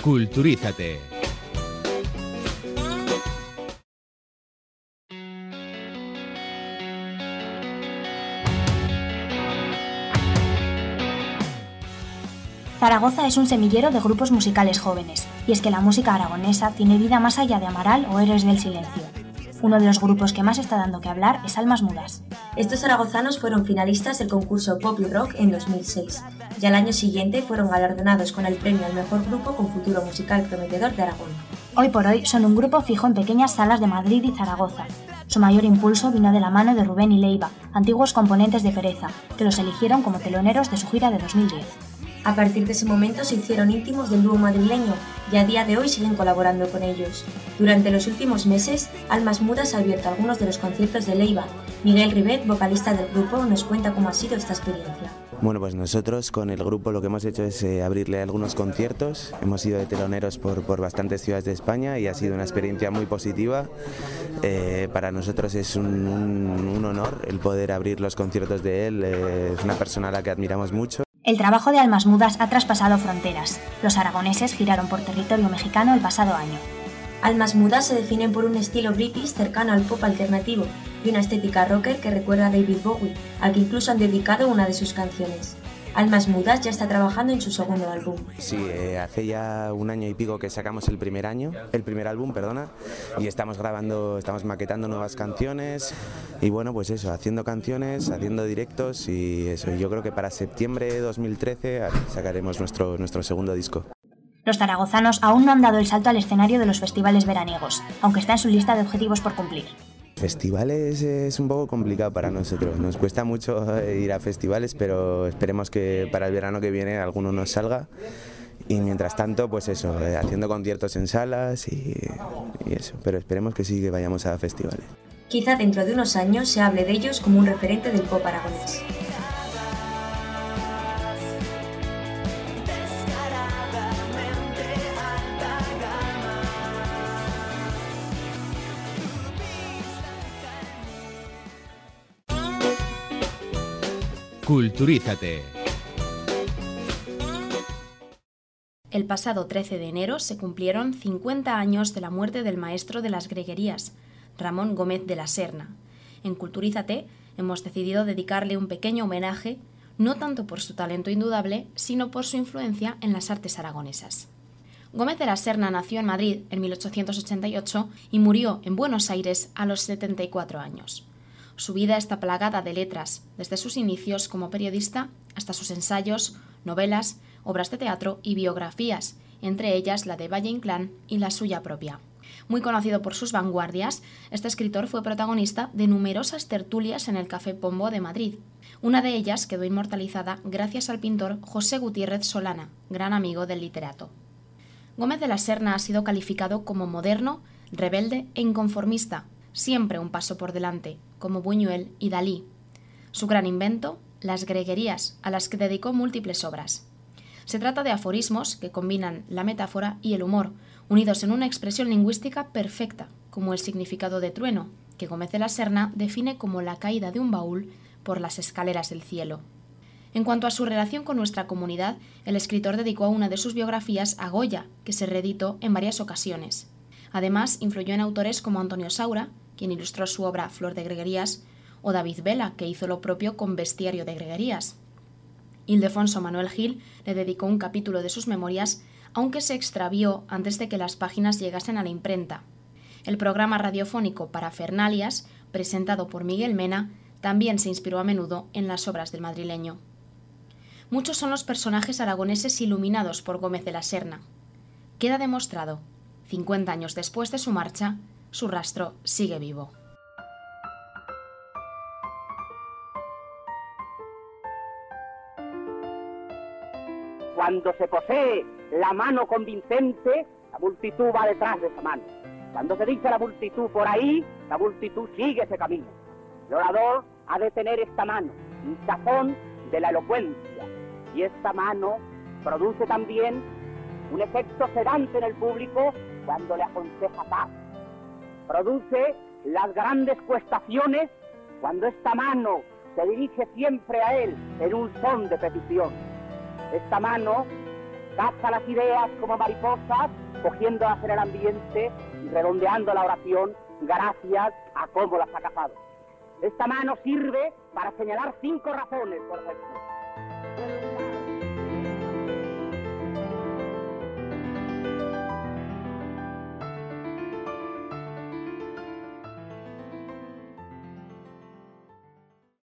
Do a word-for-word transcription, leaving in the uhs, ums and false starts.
Culturízate. Zaragoza es un semillero de grupos musicales jóvenes, y es que la música aragonesa tiene vida más allá de Amaral o Héroes del Silencio. Uno de los grupos que más está dando que hablar es Almas Mudas. Estos zaragozanos fueron finalistas del concurso Pop y Rock en dos mil seis, y al año siguiente fueron galardonados con el premio al mejor grupo con futuro musical prometedor de Aragón. Hoy por hoy son un grupo fijo en pequeñas salas de Madrid y Zaragoza. Su mayor impulso vino de la mano de Rubén y Leiva, antiguos componentes de Pereza, que los eligieron como teloneros de su gira de dos mil diez. A partir de ese momento se hicieron íntimos del dúo madrileño y a día de hoy siguen colaborando con ellos. Durante los últimos meses, Almas Mudas ha abierto algunos de los conciertos de Leiva. Miguel Ribet, vocalista del grupo, nos cuenta cómo ha sido esta experiencia. Bueno, pues nosotros con el grupo lo que hemos hecho es eh, abrirle algunos conciertos. Hemos ido de teloneros por, por bastantes ciudades de España y ha sido una experiencia muy positiva. Eh, para nosotros es un, un, un honor el poder abrir los conciertos de él. Eh, es una persona a la que admiramos mucho. El trabajo de Almas Mudas ha traspasado fronteras. Los aragoneses giraron por territorio mexicano el pasado año. Almas Mudas se definen por un estilo british cercano al pop alternativo y una estética rocker que recuerda a David Bowie, al que incluso han dedicado una de sus canciones. Almas Mudas ya está trabajando en su segundo álbum. Sí, eh, hace ya un año y pico que sacamos el primer año, el primer álbum, perdona, y estamos grabando, estamos maquetando nuevas canciones y bueno, pues eso, haciendo canciones, haciendo directos y eso. Yo creo que para septiembre de dos mil trece sacaremos nuestro, nuestro segundo disco. Los zaragozanos aún no han dado el salto al escenario de los festivales veraniegos, aunque está en su lista de objetivos por cumplir. Festivales es un poco complicado para nosotros, nos cuesta mucho ir a festivales, pero esperemos que para el verano que viene alguno nos salga y mientras tanto pues eso, haciendo conciertos en salas y, y eso, pero esperemos que sí que vayamos a festivales. Quizá dentro de unos años se hable de ellos como un referente del pop aragonés. Culturízate. El pasado trece de enero se cumplieron cincuenta años de la muerte del maestro de las greguerías, Ramón Gómez de la Serna. En Culturízate hemos decidido dedicarle un pequeño homenaje, no tanto por su talento indudable, sino por su influencia en las artes aragonesas. Gómez de la Serna nació en Madrid en mil ochocientos ochenta y ocho y murió en Buenos Aires a los setenta y cuatro años. Su vida está plagada de letras, desde sus inicios como periodista hasta sus ensayos, novelas, obras de teatro y biografías, entre ellas la de Valle Inclán y la suya propia. Muy conocido por sus vanguardias, este escritor fue protagonista de numerosas tertulias en el Café Pombo de Madrid. Una de ellas quedó inmortalizada gracias al pintor José Gutiérrez Solana, gran amigo del literato. Gómez de la Serna ha sido calificado como moderno, rebelde e inconformista, siempre un paso por delante, como Buñuel y Dalí. Su gran invento, las greguerías, a las que dedicó múltiples obras. Se trata de aforismos que combinan la metáfora y el humor, unidos en una expresión lingüística perfecta, como el significado de trueno, que Gómez de la Serna define como la caída de un baúl por las escaleras del cielo. En cuanto a su relación con nuestra comunidad, el escritor dedicó una de sus biografías a Goya, que se reeditó en varias ocasiones. Además, influyó en autores como Antonio Saura, quien ilustró su obra Flor de Greguerías, o David Vela, que hizo lo propio con Bestiario de Greguerías. Ildefonso Manuel Gil le dedicó un capítulo de sus memorias, aunque se extravió antes de que las páginas llegasen a la imprenta. El programa radiofónico Parafernalias, presentado por Miguel Mena, también se inspiró a menudo en las obras del madrileño. Muchos son los personajes aragoneses iluminados por Gómez de la Serna. Queda demostrado, cincuenta años después de su marcha, su rastro sigue vivo. Cuando se posee la mano convincente, la multitud va detrás de esa mano. Cuando se dice la multitud por ahí, la multitud sigue ese camino. El orador ha de tener esta mano, un sazón de la elocuencia, y esta mano produce también un efecto sedante en el público cuando le aconseja paz. Produce las grandes cuestaciones cuando esta mano se dirige siempre a él en un son de petición. Esta mano caza las ideas como mariposas, cogiéndolas en el ambiente y redondeando la oración gracias a cómo las ha cazado. Esta mano sirve para señalar cinco razones, por ejemplo.